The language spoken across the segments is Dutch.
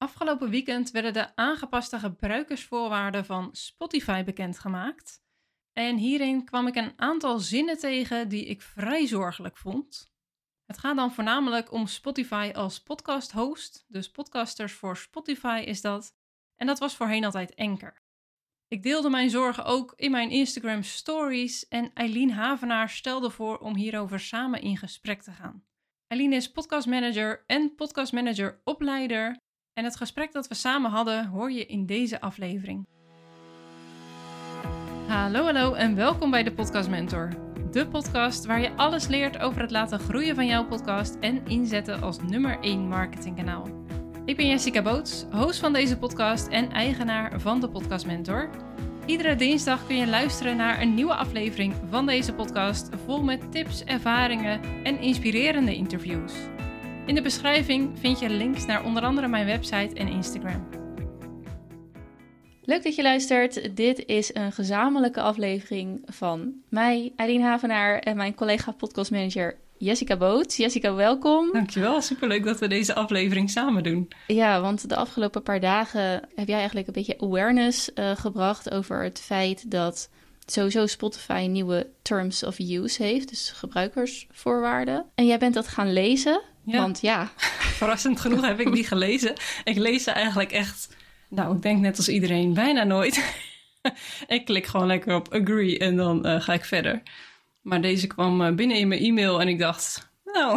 Afgelopen weekend werden de aangepaste gebruikersvoorwaarden van Spotify bekendgemaakt. En hierin kwam ik een aantal zinnen tegen die ik vrij zorgelijk vond. Het gaat dan voornamelijk om Spotify als podcast-host. Dus Podcasters voor Spotify is dat. En dat was voorheen altijd Anchor. Ik deelde mijn zorgen ook in mijn Instagram stories en Eileen Havenaar stelde voor om hierover samen in gesprek te gaan. Eileen is podcastmanager en podcastmanager-opleider. En het gesprek dat we samen hadden hoor je in deze aflevering. Hallo en welkom bij de Podcast Mentor. De podcast waar je alles leert over het laten groeien van jouw podcast en inzetten als nummer 1 marketingkanaal. Ik ben Jessica Boots, host van deze podcast en eigenaar van de Podcast Mentor. Iedere dinsdag kun je luisteren naar een nieuwe aflevering van deze podcast vol met tips, ervaringen en inspirerende interviews. In de beschrijving vind je links naar onder andere mijn website en Instagram. Leuk dat je luistert. Dit is een gezamenlijke aflevering van mij, Eileen Havenaar, en mijn collega podcastmanager Jessica Boots. Jessica, welkom. Dankjewel, superleuk dat we deze aflevering samen doen. Ja, want de afgelopen paar dagen heb jij eigenlijk een beetje awareness gebracht over het feit dat sowieso Spotify nieuwe terms of use heeft, dus gebruikersvoorwaarden. En jij bent dat gaan lezen, want verrassend genoeg heb ik die gelezen. Ik lees ze eigenlijk echt, ik denk net als iedereen, bijna nooit. Ik klik gewoon lekker op agree en dan ga ik verder. Maar deze kwam binnen in mijn e-mail en ik dacht,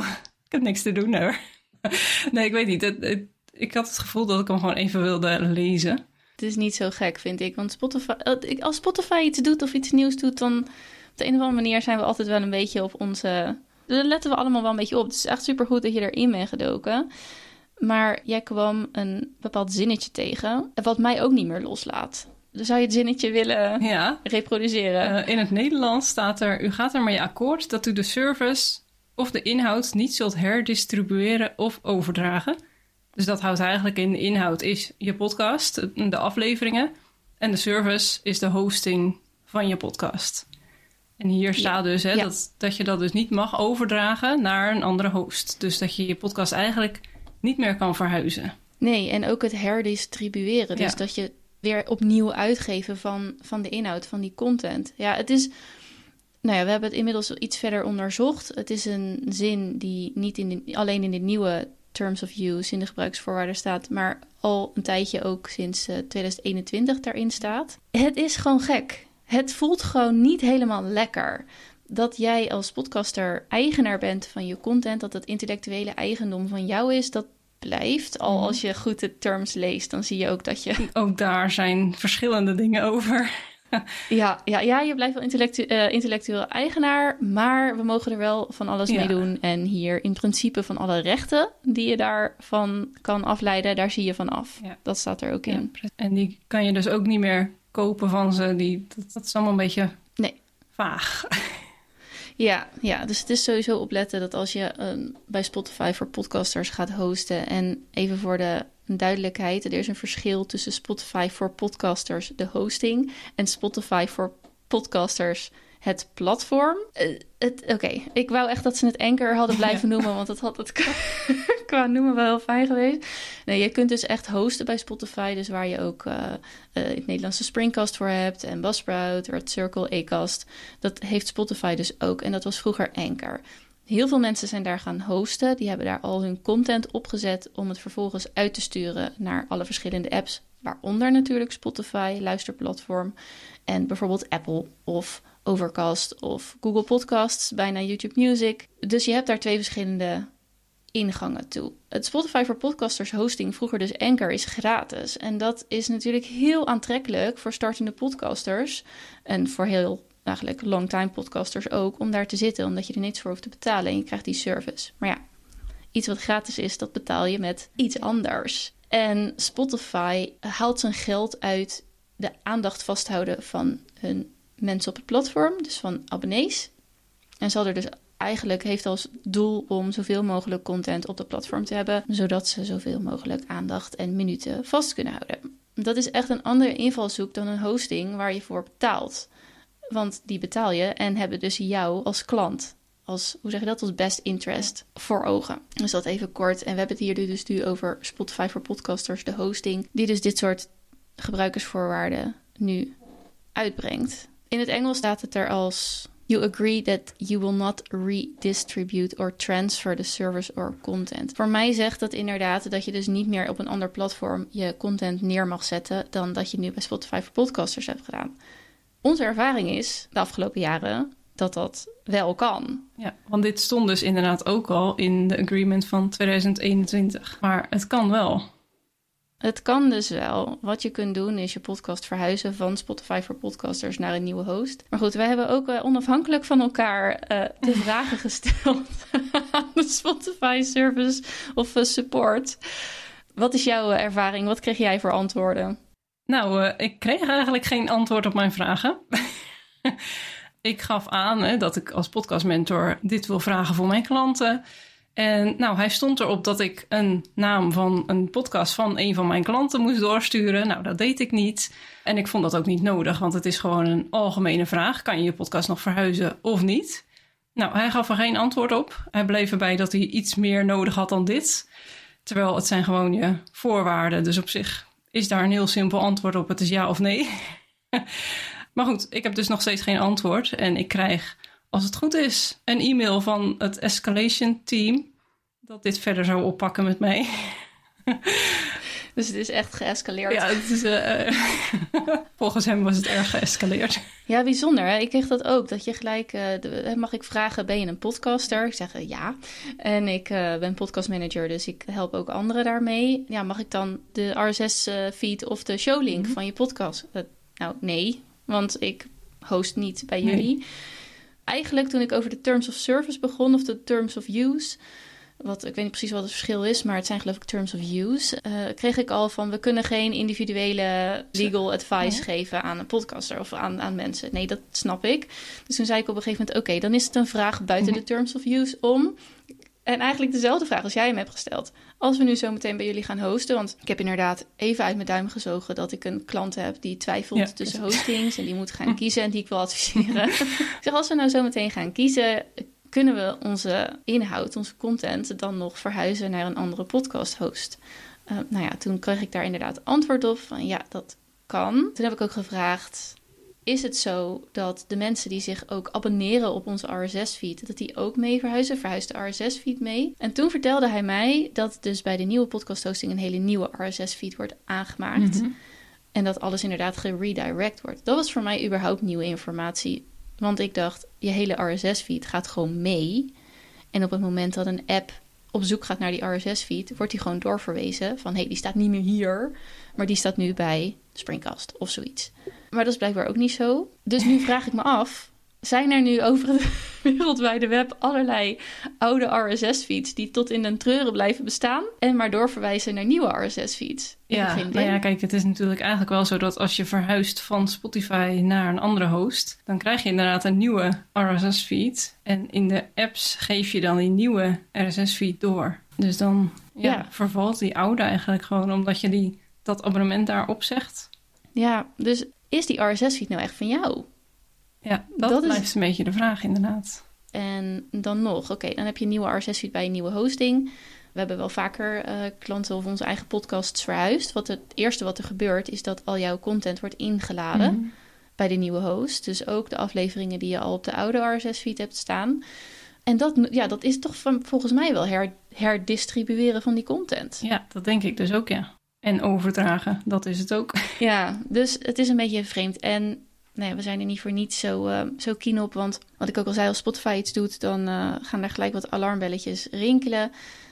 ik heb niks te doen hoor. Nee, ik weet niet. Ik had het gevoel dat ik hem gewoon even wilde lezen. Het is niet zo gek, vind ik. Want als Spotify iets doet of iets nieuws doet, dan op de een of andere manier zijn we altijd wel een beetje op onze... Daar letten we allemaal wel een beetje op. Het is echt supergoed dat je erin bent gedoken. Maar jij kwam een bepaald zinnetje tegen, wat mij ook niet meer loslaat. Dus zou je het zinnetje willen reproduceren? In het Nederlands staat er: u gaat ermee akkoord dat u de service of de inhoud niet zult herdistribueren of overdragen. Dus dat houdt eigenlijk in, de inhoud is je podcast, de afleveringen. En de service is de hosting van je podcast. En hier staat dus dat je dat dus niet mag overdragen naar een andere host. Dus dat je je podcast eigenlijk niet meer kan verhuizen. Nee, en ook het herdistribueren. Dus dat je weer opnieuw uitgeven van de inhoud, van die content. Ja, het is... we hebben het inmiddels iets verder onderzocht. Het is een zin die niet alleen in de nieuwe terms of use in de gebruiksvoorwaarden staat, maar al een tijdje ook sinds 2021 daarin staat. Het is gewoon gek. Het voelt gewoon niet helemaal lekker dat jij als podcaster eigenaar bent van je content, dat het intellectuele eigendom van jou is, dat blijft. Al als je goed de terms leest, dan zie je ook dat je... Ook daar zijn verschillende dingen over. Ja, je blijft wel intellectueel eigenaar, maar we mogen er wel van alles mee doen. En hier in principe van alle rechten die je daarvan kan afleiden, daar zie je van af. Ja. Dat staat er ook in. En die kan je dus ook niet meer kopen van ze. Dat is allemaal een beetje vaag. Ja, dus het is sowieso opletten dat als je bij Spotify voor podcasters gaat hosten, en even voor de duidelijkheid, er is een verschil tussen Spotify voor podcasters, de hosting, en Spotify voor podcasters, het platform. Ik wou echt dat ze het Anchor hadden blijven noemen, want dat had het qua noemen wel heel fijn geweest. Nee, je kunt dus echt hosten bij Spotify, dus waar je ook het Nederlandse Springcast voor hebt en Buzzsprout, Red Circle, Acast. Dat heeft Spotify dus ook en dat was vroeger Anchor. Heel veel mensen zijn daar gaan hosten. Die hebben daar al hun content opgezet om het vervolgens uit te sturen naar alle verschillende apps, waaronder natuurlijk Spotify, luisterplatform en bijvoorbeeld Apple of Overcast of Google Podcasts, bijna YouTube Music. Dus je hebt daar 2 verschillende ingangen toe. Het Spotify voor podcasters hosting, vroeger dus Anchor, is gratis. En dat is natuurlijk heel aantrekkelijk voor startende podcasters en voor heel eigenlijk longtime podcasters ook, om daar te zitten, omdat je er niets voor hoeft te betalen en je krijgt die service. Maar ja, iets wat gratis is, dat betaal je met iets anders. En Spotify haalt zijn geld uit de aandacht vasthouden van hun mensen op het platform, dus van abonnees. En zal er dus eigenlijk heeft als doel om zoveel mogelijk content op het platform te hebben, zodat ze zoveel mogelijk aandacht en minuten vast kunnen houden. Dat is echt een andere invalshoek dan een hosting waar je voor betaalt. Want die betaal je en hebben dus jou als klant. als best interest voor ogen. Dus dat even kort. En we hebben het hier dus nu over Spotify voor podcasters, de hosting, die dus dit soort gebruikersvoorwaarden nu uitbrengt. In het Engels staat het er als: You agree that you will not redistribute or transfer the service or content. Voor mij zegt dat inderdaad dat je dus niet meer op een ander platform je content neer mag zetten dan dat je nu bij Spotify voor podcasters hebt gedaan. Onze ervaring is de afgelopen jaren dat dat wel kan. Ja, want dit stond dus inderdaad ook al in de agreement van 2021. Maar het kan wel. Het kan dus wel. Wat je kunt doen is je podcast verhuizen van Spotify voor podcasters naar een nieuwe host. Maar goed, wij hebben ook onafhankelijk van elkaar de vragen gesteld aan de Spotify service of support. Wat is jouw ervaring? Wat kreeg jij voor antwoorden? Nou, ik kreeg eigenlijk geen antwoord op mijn vragen. Ik gaf aan dat ik als podcastmentor dit wil vragen voor mijn klanten. En nou, hij stond erop dat ik een naam van een podcast van een van mijn klanten moest doorsturen. Nou, dat deed ik niet. En ik vond dat ook niet nodig, want het is gewoon een algemene vraag. Kan je je podcast nog verhuizen of niet? Nou, hij gaf er geen antwoord op. Hij bleef erbij dat hij iets meer nodig had dan dit. Terwijl het zijn gewoon je voorwaarden. Dus op zich is daar een heel simpel antwoord op. Het is ja of nee. Maar goed, ik heb dus nog steeds geen antwoord. En ik krijg, als het goed is, een e-mail van het escalation team dat dit verder zou oppakken met mij. Dus het is echt geëscaleerd. Ja, het is, volgens hem was het erg geëscaleerd. Ja, bijzonder. Hè? Ik kreeg dat ook. Dat je gelijk, mag ik vragen, ben je een podcaster? Ik zeg ja. En ik ben podcastmanager, dus ik help ook anderen daarmee. Ja, mag ik dan de RSS-feed of de showlink van je podcast? Nou, nee, want ik host niet bij jullie. Nee. Eigenlijk toen ik over de Terms of Service begon, of de Terms of Use, ik weet niet precies wat het verschil is, maar het zijn geloof ik Terms of Use, kreeg ik al van, we kunnen geen individuele legal advice geven aan een podcaster of aan mensen. Nee, dat snap ik. Dus toen zei ik op een gegeven moment, oké, dan is het een vraag buiten de Terms of Use om. En eigenlijk dezelfde vraag als jij hem hebt gesteld. Als we nu zo meteen bij jullie gaan hosten, want ik heb inderdaad even uit mijn duim gezogen dat ik een klant heb die twijfelt tussen hostings en die moet gaan kiezen en die ik wil adviseren. Ik zeg, als we nou zo meteen gaan kiezen, kunnen we onze inhoud, onze content dan nog verhuizen naar een andere podcast host? Nou ja, toen kreeg ik daar inderdaad antwoord op van ja, dat kan. Toen heb ik ook gevraagd, is het zo dat de mensen die zich ook abonneren op onze RSS-feed, dat die ook mee verhuizen? Verhuist de RSS-feed mee? En toen vertelde hij mij dat dus bij de nieuwe podcast-hosting een hele nieuwe RSS-feed wordt aangemaakt. Mm-hmm. En dat alles inderdaad geredirect wordt. Dat was voor mij überhaupt nieuwe informatie. Want ik dacht, je hele RSS-feed gaat gewoon mee. En op het moment dat een app op zoek gaat naar die RSS-feed, wordt die gewoon doorverwezen van, die staat niet meer hier, maar die staat nu bij Springcast of zoiets. Maar dat is blijkbaar ook niet zo. Dus nu vraag ik me af, zijn er nu over het wereldwijde web allerlei oude RSS-feeds die tot in den treuren blijven bestaan en maar doorverwijzen naar nieuwe RSS-feeds? Ja, nou ja, kijk, het is natuurlijk eigenlijk wel zo dat als je verhuist van Spotify naar een andere host, dan krijg je inderdaad een nieuwe RSS-feed. En in de apps geef je dan die nieuwe RSS-feed door. Dus dan vervalt die oude eigenlijk gewoon omdat je dat abonnement daar opzegt. Ja, dus is die RSS-feed nou echt van jou? Ja, dat blijft een beetje de vraag inderdaad. En dan nog, dan heb je een nieuwe RSS-feed bij een nieuwe hosting. We hebben wel vaker klanten of onze eigen podcasts verhuisd. Het eerste wat er gebeurt is dat al jouw content wordt ingeladen bij de nieuwe host. Dus ook de afleveringen die je al op de oude RSS-feed hebt staan. En dat is toch volgens mij wel herdistribueren van die content. Ja, dat denk ik dus ook, ja. En overdragen, dat is het ook. Ja, dus het is een beetje vreemd. En we zijn er niet voor niets zo keen op. Want wat ik ook al zei, als Spotify iets doet, dan gaan daar gelijk wat alarmbelletjes rinkelen.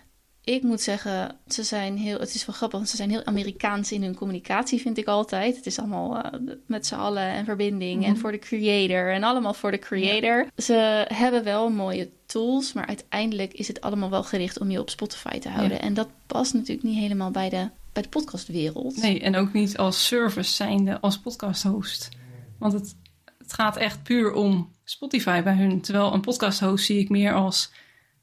Ik moet zeggen, het is wel grappig, want ze zijn heel Amerikaans in hun communicatie, vind ik altijd. Het is allemaal met z'n allen en verbinding en voor de creator en allemaal voor de creator. Ja. Ze hebben wel mooie tools, maar uiteindelijk is het allemaal wel gericht om je op Spotify te houden. Ja. En dat past natuurlijk niet helemaal bij de podcastwereld. Nee, en ook niet als service zijnde, als podcasthost. Want het gaat echt puur om Spotify bij hun. Terwijl een podcasthost zie ik meer als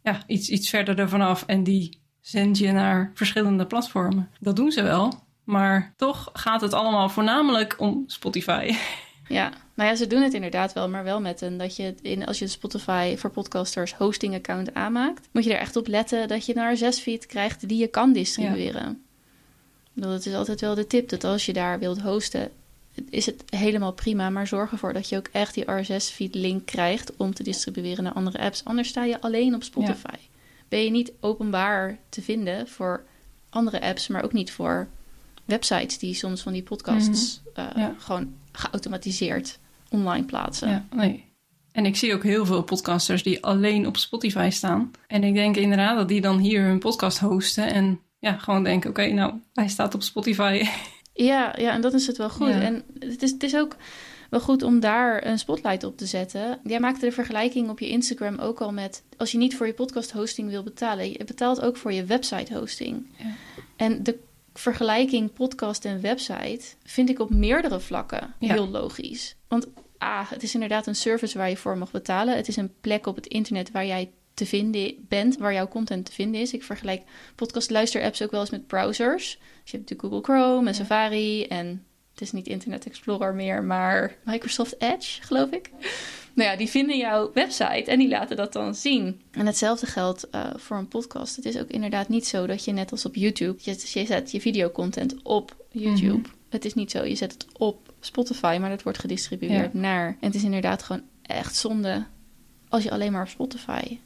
iets verder ervan af en die zend je naar verschillende platformen. Dat doen ze wel, maar toch gaat het allemaal voornamelijk om Spotify. Ja, nou ja, ze doen het inderdaad wel, maar wel met als je de Spotify voor podcasters hosting account aanmaakt, moet je er echt op letten dat je een RSS-feed krijgt die je kan distribueren. Ja. Dat is altijd wel de tip, dat als je daar wilt hosten, is het helemaal prima, maar zorg ervoor dat je ook echt die RSS-feed link krijgt om te distribueren naar andere apps. Anders sta je alleen op Spotify. Ja. Ben je niet openbaar te vinden voor andere apps, maar ook niet voor websites die soms van die podcasts gewoon geautomatiseerd online plaatsen. Ja, nee. En ik zie ook heel veel podcasters die alleen op Spotify staan. En ik denk inderdaad dat die dan hier hun podcast hosten en gewoon denken, oké, nou, hij staat op Spotify. Ja, en dat is het wel goed. Ja. En het is ook wel goed om daar een spotlight op te zetten. Jij maakte de vergelijking op je Instagram ook al met, als je niet voor je podcast hosting wil betalen, je betaalt ook voor je website hosting. Ja. En de vergelijking podcast en website vind ik op meerdere vlakken heel logisch. Want het is inderdaad een service waar je voor mag betalen. Het is een plek op het internet waar jij te vinden bent, waar jouw content te vinden is. Ik vergelijk podcast-luister-apps ook wel eens met browsers. Dus je hebt natuurlijk Google Chrome en Safari en het is niet Internet Explorer meer, maar Microsoft Edge, geloof ik. Nou ja, die vinden jouw website en die laten dat dan zien. En hetzelfde geldt voor een podcast. Het is ook inderdaad niet zo dat je net als op YouTube, je zet je videocontent op YouTube. Mm-hmm. Het is niet zo, je zet het op Spotify, maar dat wordt gedistribueerd naar. En het is inderdaad gewoon echt zonde als je alleen maar op Spotify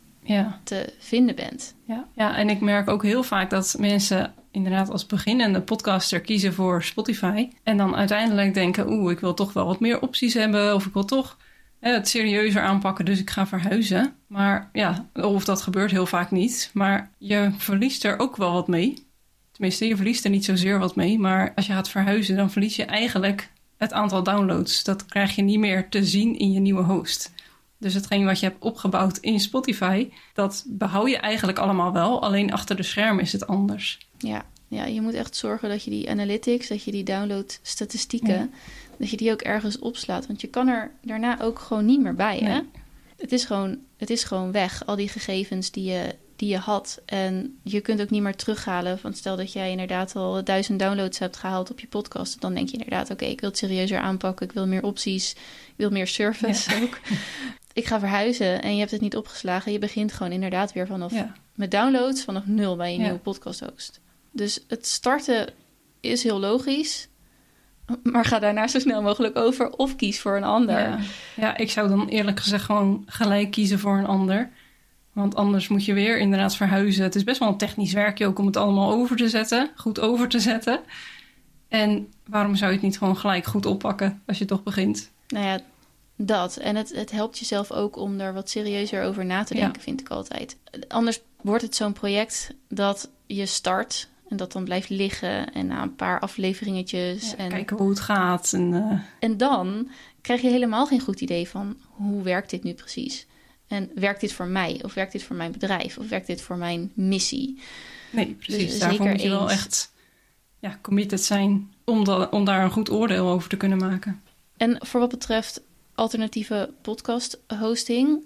te vinden bent. Ja, en ik merk ook heel vaak dat mensen inderdaad als beginnende podcaster kiezen voor Spotify. En dan uiteindelijk denken, ik wil toch wel wat meer opties hebben. Of ik wil toch het serieuzer aanpakken, dus ik ga verhuizen. Maar of dat gebeurt heel vaak niet. Maar je verliest er ook wel wat mee. Tenminste, je verliest er niet zozeer wat mee. Maar als je gaat verhuizen, dan verlies je eigenlijk het aantal downloads. Dat krijg je niet meer te zien in je nieuwe host. Dus hetgeen wat je hebt opgebouwd in Spotify, dat behoud je eigenlijk allemaal wel. Alleen achter de schermen is het anders. Ja, je moet echt zorgen dat je die analytics, dat je die downloadstatistieken, dat je die ook ergens opslaat. Want je kan er daarna ook gewoon niet meer bij, hè? Het is gewoon weg, al die gegevens die je had. En je kunt ook niet meer terughalen. Want stel dat jij inderdaad al 1000 downloads hebt gehaald op je podcast, dan denk je inderdaad, oké, ik wil het serieuzer aanpakken. Ik wil meer opties. Ik wil meer service ook. Ik ga verhuizen en je hebt het niet opgeslagen. Je begint gewoon inderdaad weer met downloads vanaf 0 bij je nieuwe podcast host. Dus het starten is heel logisch. Maar ga daarna zo snel mogelijk over of kies voor een ander. Ja, ik zou dan eerlijk gezegd gewoon gelijk kiezen voor een ander. Want anders moet je weer inderdaad verhuizen. Het is best wel een technisch werkje ook om het allemaal goed over te zetten. En waarom zou je het niet gewoon gelijk goed oppakken als je toch begint? Nou ja, dat. En het helpt jezelf ook om er wat serieuzer over na te denken, vind ik altijd. Anders wordt het zo'n project dat je start en dat dan blijft liggen en na een paar afleveringetjes. En kijken hoe het gaat. En dan krijg je helemaal geen goed idee van hoe werkt dit nu precies? En werkt dit voor mij? Of werkt dit voor mijn bedrijf? Of werkt dit voor mijn missie? Nee, precies. Dus daarvoor moet je wel echt committed zijn om daar een goed oordeel over te kunnen maken. En voor wat betreft alternatieve podcast hosting,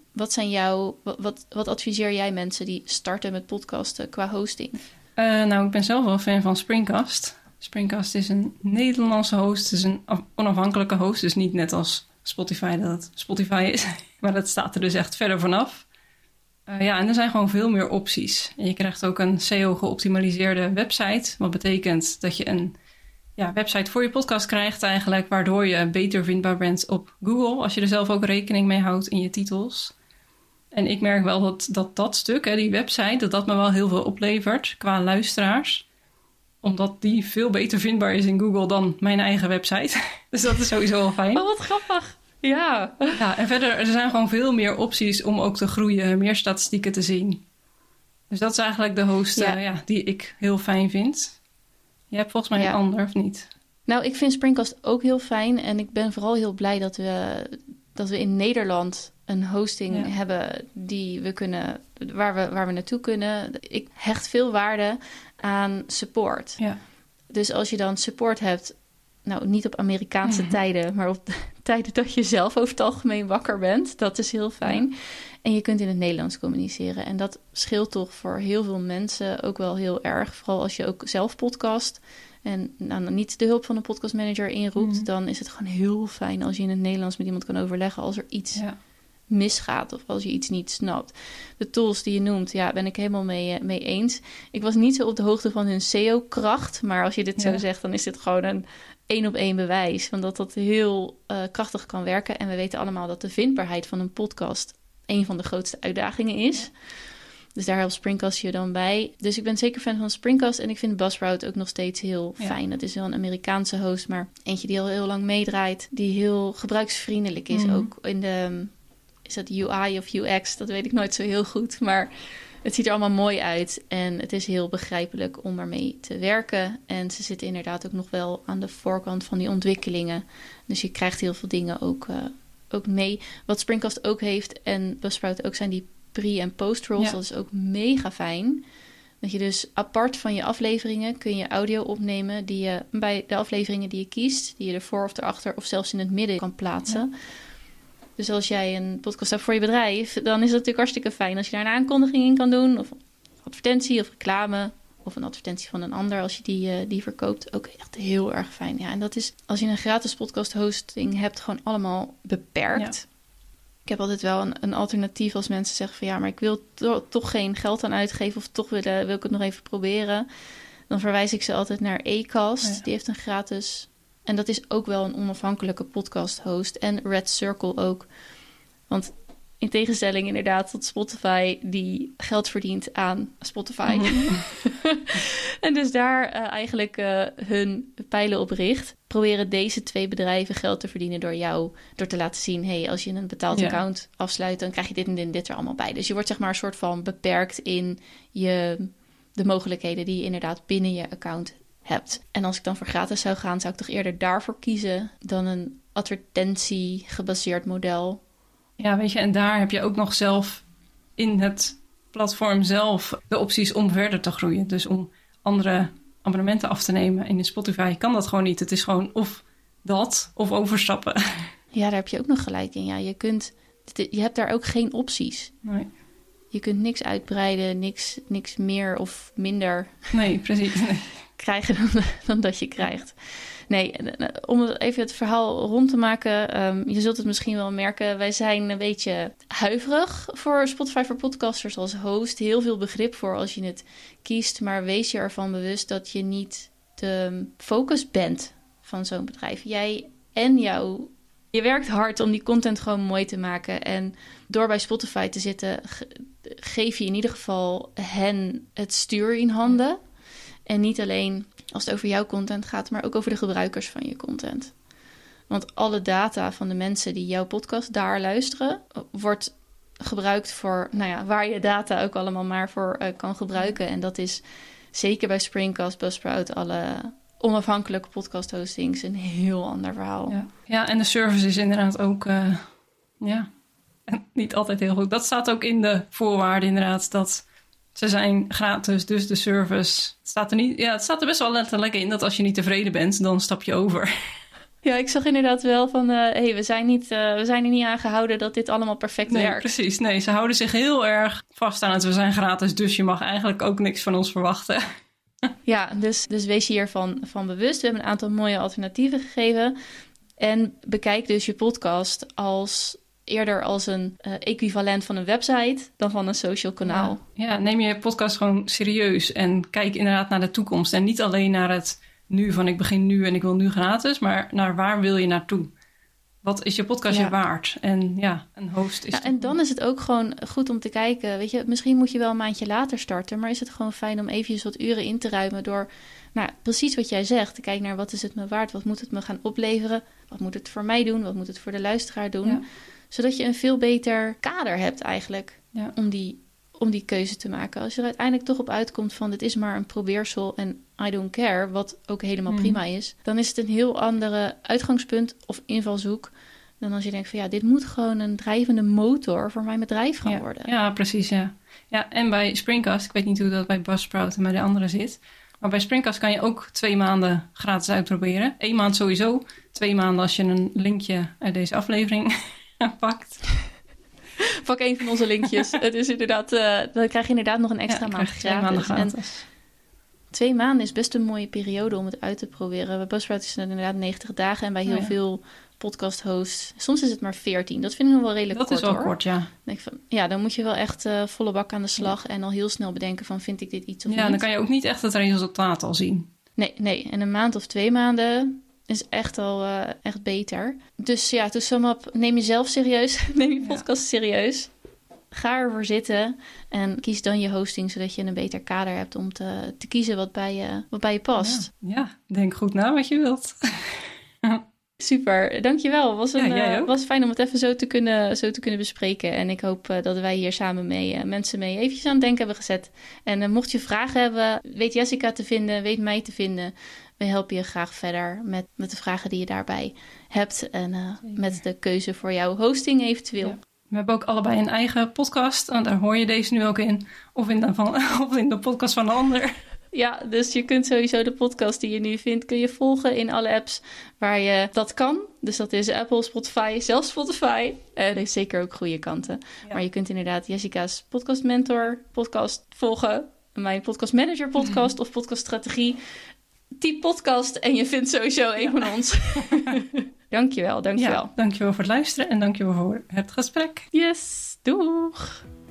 wat adviseer jij mensen die starten met podcasten qua hosting? Ik ben zelf wel fan van Springcast. Springcast is een Nederlandse host. Het is een onafhankelijke host. Dus niet net als Spotify dat het Spotify is. Maar dat staat er dus echt verder vanaf. En er zijn gewoon veel meer opties. En je krijgt ook een SEO-geoptimaliseerde website. Wat betekent dat je een website voor je podcast krijgt eigenlijk, waardoor je beter vindbaar bent op Google. Als je er zelf ook rekening mee houdt in je titels. En ik merk wel dat stuk, die website, dat me wel heel veel oplevert qua luisteraars. Omdat die veel beter vindbaar is in Google dan mijn eigen website. Dus dat is sowieso wel fijn. Oh, wat grappig. Ja. En verder, er zijn gewoon veel meer opties om ook te groeien, meer statistieken te zien. Dus dat is eigenlijk de host die ik heel fijn vind. Je hebt volgens mij een ander, of niet? Nou, ik vind Springcast ook heel fijn. En ik ben vooral heel blij dat we in Nederland een hosting hebben die we kunnen, waar we naartoe kunnen. Ik hecht veel waarde aan support. Ja. Dus als je dan support hebt, nou niet op Amerikaanse tijden, maar op de tijden dat je zelf over het algemeen wakker bent, dat is heel fijn. Ja. En je kunt in het Nederlands communiceren. En dat scheelt toch voor heel veel mensen ook wel heel erg. Vooral als je ook zelf podcast. en nou, niet de hulp van een podcastmanager inroept, dan is het gewoon heel fijn als je in het Nederlands met iemand kan overleggen als er iets misgaat of als je iets niet snapt. De tools die je noemt, ben ik helemaal mee eens. Ik was niet zo op de hoogte van hun SEO-kracht, maar als je dit zo zegt, dan is dit gewoon een 1-op-1 bewijs van dat heel krachtig kan werken. En we weten allemaal dat de vindbaarheid van een podcast een van de grootste uitdagingen is. Ja. Dus daar helpt Springcast je dan bij. Dus ik ben zeker fan van Springcast en ik vind Buzzsprout ook nog steeds heel fijn. Dat is wel een Amerikaanse host, maar eentje die al heel lang meedraait, die heel gebruiksvriendelijk is. Ook in de, is dat UI of UX? Dat weet ik nooit zo heel goed, maar het ziet er allemaal mooi uit en het is heel begrijpelijk om ermee te werken. En ze zitten inderdaad ook nog wel aan de voorkant van die ontwikkelingen. Dus je krijgt heel veel dingen ook mee. Wat Springcast ook heeft en Buzzsprout ook zijn die pre- en post-rolls. Dat is ook mega fijn. Dat je dus apart van je afleveringen kun je audio opnemen die je bij de afleveringen die je kiest, die je ervoor of erachter of zelfs in het midden kan plaatsen. Ja. Dus als jij een podcast hebt voor je bedrijf, dan is het natuurlijk hartstikke fijn als je daar een aankondiging in kan doen, of advertentie of reclame, of een advertentie van een ander als je die verkoopt. Ook echt heel erg fijn. Ja, en dat is, als je een gratis podcast hosting hebt, gewoon allemaal beperkt. Ja. Ik heb altijd wel een alternatief als mensen zeggen van maar ik wil toch geen geld aan uitgeven of toch wil ik het nog even proberen. Dan verwijs ik ze altijd naar Acast. Ja. Die heeft een gratis. En dat is ook wel een onafhankelijke podcast host. En Red Circle ook. Want in tegenstelling inderdaad tot Spotify die geld verdient aan Spotify. En dus daar eigenlijk hun pijlen op richt. Proberen deze 2 bedrijven geld te verdienen door jou. Door te laten zien, als je een betaald account afsluit, dan krijg je dit en dit er allemaal bij. Dus je wordt zeg maar een soort van beperkt in de mogelijkheden die je inderdaad binnen je account hebt. En als ik dan voor gratis zou gaan, zou ik toch eerder daarvoor kiezen dan een advertentie gebaseerd model. Ja, weet je, en daar heb je ook nog zelf in het platform zelf de opties om verder te groeien. Dus om andere abonnementen af te nemen. In Spotify kan dat gewoon niet. Het is gewoon of dat of overstappen. Ja, daar heb je ook nog gelijk in. Ja, je hebt daar ook geen opties. Nee. Je kunt niks uitbreiden, niks meer of minder. Nee, precies. Nee. Krijgen dan dat je krijgt. Nee, om even het verhaal rond te maken. Je zult het misschien wel merken. Wij zijn een beetje huiverig voor Spotify voor podcasters als host. Heel veel begrip voor als je het kiest. Maar wees je ervan bewust dat je niet de focus bent van zo'n bedrijf. Jij en je werkt hard om die content gewoon mooi te maken. En door bij Spotify te zitten, geef je in ieder geval hen het stuur in handen. En niet alleen als het over jouw content gaat, maar ook over de gebruikers van je content. Want alle data van de mensen die jouw podcast daar luisteren, wordt gebruikt voor, waar je data ook allemaal maar voor kan gebruiken. En dat is zeker bij Springcast, Buzzsprout, alle onafhankelijke podcast hostings een heel ander verhaal. Ja, en de service is inderdaad ook niet altijd heel goed. Dat staat ook in de voorwaarden inderdaad, dat ze zijn gratis, dus de service het staat er best wel letterlijk in dat als je niet tevreden bent, dan stap je over. Ja, ik zag inderdaad wel van, we zijn er niet aan gehouden dat dit allemaal perfect werkt. Precies. Nee, ze houden zich heel erg vast aan het we zijn gratis, dus je mag eigenlijk ook niks van ons verwachten. Ja, dus wees je hiervan bewust. We hebben een aantal mooie alternatieven gegeven. En bekijk dus je podcast eerder als een equivalent van een website dan van een social kanaal. Ja, neem je podcast gewoon serieus en kijk inderdaad naar de toekomst. En niet alleen naar het nu van ik begin nu en ik wil nu gratis, maar naar waar wil je naartoe? Wat is je podcast je waard? En een host is... Ja, en dan is het ook gewoon goed om te kijken. Weet je, misschien moet je wel een maandje later starten, maar is het gewoon fijn om eventjes wat uren in te ruimen door, precies wat jij zegt, te kijken naar wat is het me waard? Wat moet het me gaan opleveren? Wat moet het voor mij doen? Wat moet het voor de luisteraar doen? Ja. Zodat je een veel beter kader hebt eigenlijk om die keuze te maken. Als je er uiteindelijk toch op uitkomt van dit is maar een probeersel en I don't care, wat ook helemaal prima is, dan is het een heel andere uitgangspunt of invalshoek dan als je denkt van dit moet gewoon een drijvende motor voor mijn bedrijf gaan worden. Ja, precies, ja. En bij Springcast, ik weet niet hoe dat bij Buzzsprout en bij de andere zit, maar bij Springcast kan je ook 2 maanden gratis uitproberen. 1 maand sowieso, 2 maanden als je een linkje uit deze aflevering pakt. Pak 1 van onze linkjes. Het is inderdaad, dan krijg je inderdaad nog een extra maand gratis. 2 maanden gratis. En 2 maanden is best een mooie periode om het uit te proberen. Bij Buzzsprout is het inderdaad 90 dagen en bij heel veel podcast hosts, soms is het maar 14. Dat vind ik nog wel redelijk kort, Dat is wel hoor. kort, ja. Dan denk ik van, ja, dan moet je wel echt volle bak aan de slag en al heel snel bedenken van, vind ik dit iets of niet? Ja, dan kan je ook niet echt het resultaat al zien. Nee. En een maand of 2 maanden is echt al echt beter. Dus ja, to sum up, neem jezelf serieus. Neem je podcast serieus. Ga ervoor zitten en kies dan je hosting, zodat je een beter kader hebt om te kiezen wat bij je past. Ja, denk goed na wat je wilt. Super, dankjewel. Was fijn om het even zo te kunnen bespreken. En ik hoop dat wij hier samen mensen mee eventjes aan het denken hebben gezet. En mocht je vragen hebben, weet Jessica te vinden, weet mij te vinden. We helpen je graag verder met de vragen die je daarbij hebt. En met de keuze voor jouw hosting eventueel. Ja. We hebben ook allebei een eigen podcast. En daar hoor je deze nu ook in. Of in de podcast van een ander. Ja, dus je kunt sowieso de podcast die je nu vindt, kun je volgen in alle apps waar je dat kan. Dus dat is Apple, Spotify, zelfs Spotify. Dat heeft zeker ook goede kanten. Ja. Maar je kunt inderdaad Jessica's podcast mentor podcast volgen. Mijn podcast manager podcast of podcast strategie. Die podcast en je vindt sowieso een van ons. Dankjewel. Ja, dankjewel voor het luisteren en dankjewel voor het gesprek. Yes, doeg!